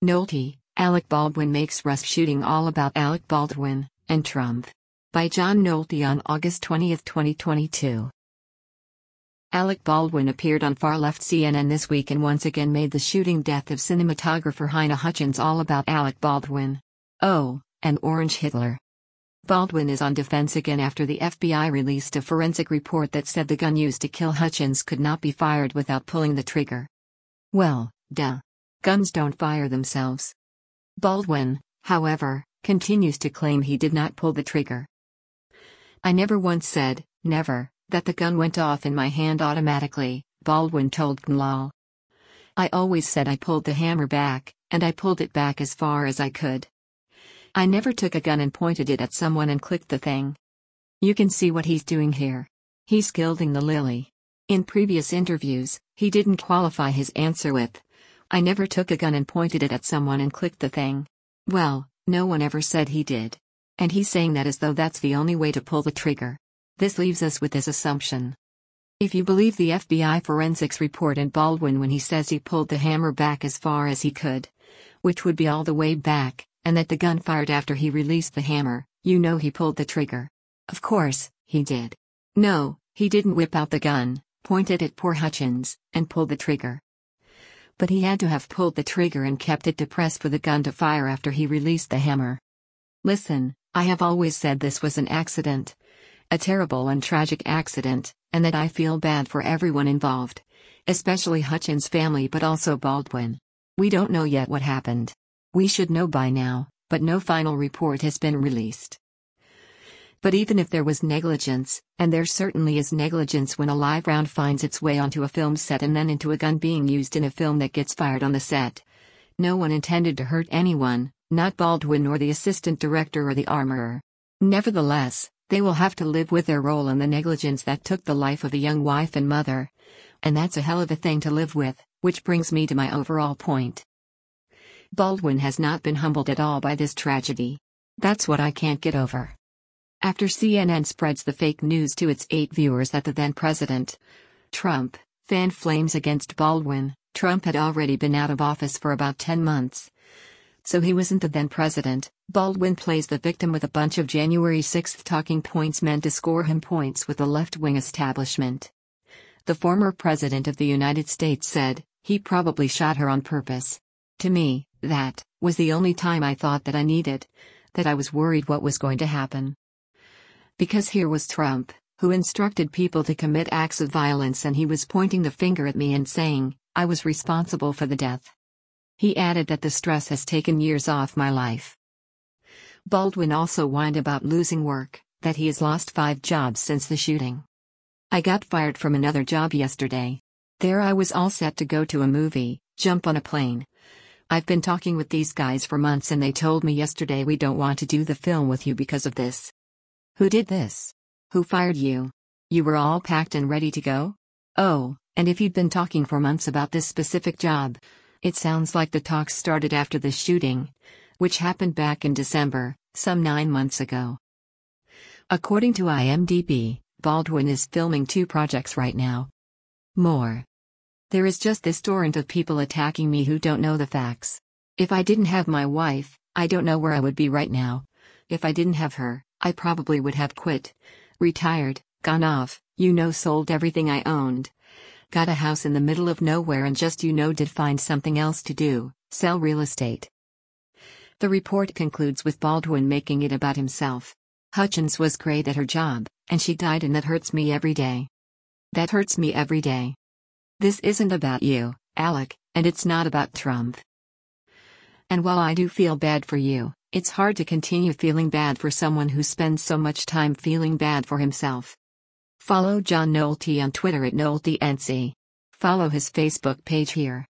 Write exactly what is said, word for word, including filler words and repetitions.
Nolte, Alec Baldwin makes Rust shooting all about Alec Baldwin and Trump. By John Nolte on August twentieth, twenty twenty-two. Alec Baldwin appeared on far-left C N N this week and once again made the shooting death of cinematographer Halyna Hutchins all about Alec Baldwin. Oh, and Orange Hitler. Baldwin is on defense again after the F B I released a forensic report that said the gun used to kill Hutchins could not be fired without pulling the trigger. Well, duh. Guns don't fire themselves. Baldwin, however, continues to claim he did not pull the trigger. I never once said, never, that the gun went off in my hand automatically, Baldwin told K N L A. I always said I pulled the hammer back, and I pulled it back as far as I could. I never took a gun and pointed it at someone and clicked the thing. You can see what he's doing here. He's gilding the lily. In previous interviews, he didn't qualify his answer with, I never took a gun and pointed it at someone and clicked the thing. Well, no one ever said he did. And he's saying that as though that's the only way to pull the trigger. This leaves us with this assumption. If you believe the F B I forensics report and Baldwin when he says he pulled the hammer back as far as he could, which would be all the way back, and that the gun fired after he released the hammer, you know he pulled the trigger. Of course, he did. No, he didn't whip out the gun, point it at poor Hutchins, and pull the trigger. But he had to have pulled the trigger and kept it depressed for the gun to fire after he released the hammer. Listen, I have always said this was an accident. A terrible and tragic accident, and that I feel bad for everyone involved. Especially Hutchins' family but also Baldwin. We don't know yet what happened. We should know by now, but no final report has been released. But even if there was negligence, and there certainly is negligence when a live round finds its way onto a film set and then into a gun being used in a film that gets fired on the set. No one intended to hurt anyone, not Baldwin nor the assistant director or the armorer. Nevertheless, they will have to live with their role in the negligence that took the life of a young wife and mother. And that's a hell of a thing to live with, which brings me to my overall point. Baldwin has not been humbled at all by this tragedy. That's what I can't get over. After C N N spreads the fake news to its eight viewers that the then-president, Trump, fanned flames against Baldwin, Trump had already been out of office for about ten months. So he wasn't the then-president. Baldwin plays the victim with a bunch of January sixth talking points meant to score him points with the left-wing establishment. The former president of the United States said, he probably shot her on purpose. To me, that was the only time I thought that I needed, that I was worried what was going to happen. Because here was Trump, who instructed people to commit acts of violence, and he was pointing the finger at me and saying, I was responsible for the death. He added that the stress has taken years off my life. Baldwin also whined about losing work, that he has lost five jobs since the shooting. I got fired from another job yesterday. There I was all set to go to a movie, jump on a plane. I've been talking with these guys for months and they told me yesterday we don't want to do the film with you because of this. Who did this? Who fired you? You were all packed and ready to go? Oh, and if you'd been talking for months about this specific job, it sounds like the talks started after the shooting, which happened back in December, some nine months ago. According to I M D B, Baldwin is filming two projects right now. More. There is just this torrent of people attacking me who don't know the facts. If I didn't have my wife, I don't know where I would be right now. If I didn't have her, I probably would have quit, retired, gone off, you know, sold everything I owned. Got a house in the middle of nowhere and just you know did find something else to do, sell real estate. The report concludes with Baldwin making it about himself. Hutchins was great at her job, and she died, and that hurts me every day. That hurts me every day. This isn't about you, Alec, and it's not about Trump. And while I do feel bad for you, it's hard to continue feeling bad for someone who spends so much time feeling bad for himself. Follow John Nolte on Twitter at NolteNC. Follow his Facebook page here.